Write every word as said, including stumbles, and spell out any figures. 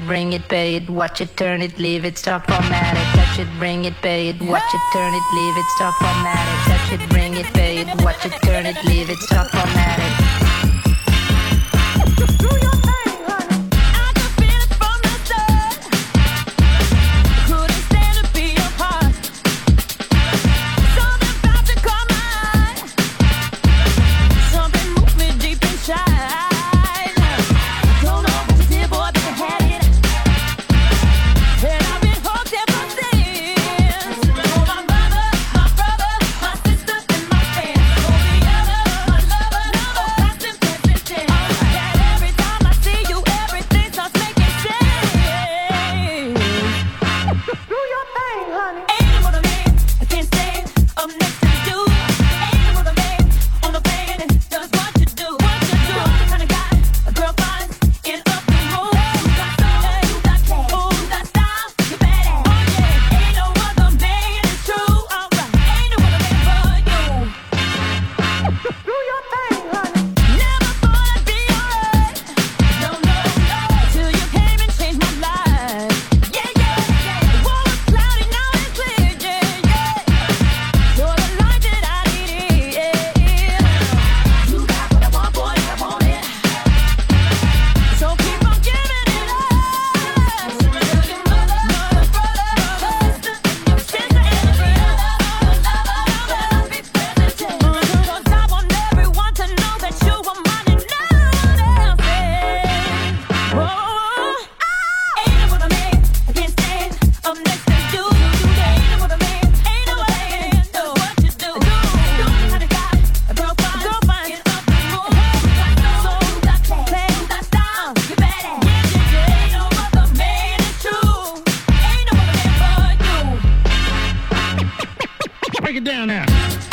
bring it, pay it, watch it, turn it, leave it, stop, format it. Touch it, bring it, pay it, watch it, turn it, leave it, stop, format it. Touch it, bring it, pay it, watch it, turn it, leave it, stop, format it. Do your thing, honey. I could feel it from the start. Couldn't stand to be apart. Something about to caught my eye. Something moved me deep inside. Don't know what you did, boy, but you had it. And I've been hooked ever since. For my mother, my brother, my sister, and my friends. For the other, my lover, lover, past and present tense. That every time I see you, everything starts making sense. Do your thing, honey. Ain't no other man I can't stand up next to you. Ain't no other man on the planet does what you do. What you do? The kind of guy a girl finds in up the mood. You got soul, you got class, oh, you got style, you badass. Oh yeah, ain't no other man, it's true. Alright, ain't no other man but you. Do your thing, honey. Never thought I'd be alright. No, no, no. Till you came and changed my life. Yeah, yeah, yeah. The world was cloudy, now it's clear. Yeah, yeah. You're the light that I needed. Yeah. You got what I want, boy, I want it. So keep on giving it up. Till your mother, mother, brother, sister, and your sister and your brother, lover, lover, be present. Cause I want everyone to know that you are mine and no one else's. Whoa, ain't no other man I can't stand up next to you. Ain't no other man, ain't no other man does what you do. You kind of guy a girl finds, girl finds in up the mood. You got soul, you got class, you got style, you badass. Yeah, yeah, yeah. Ain't no other man, it's true. Ain't no other man but you. Break it down now.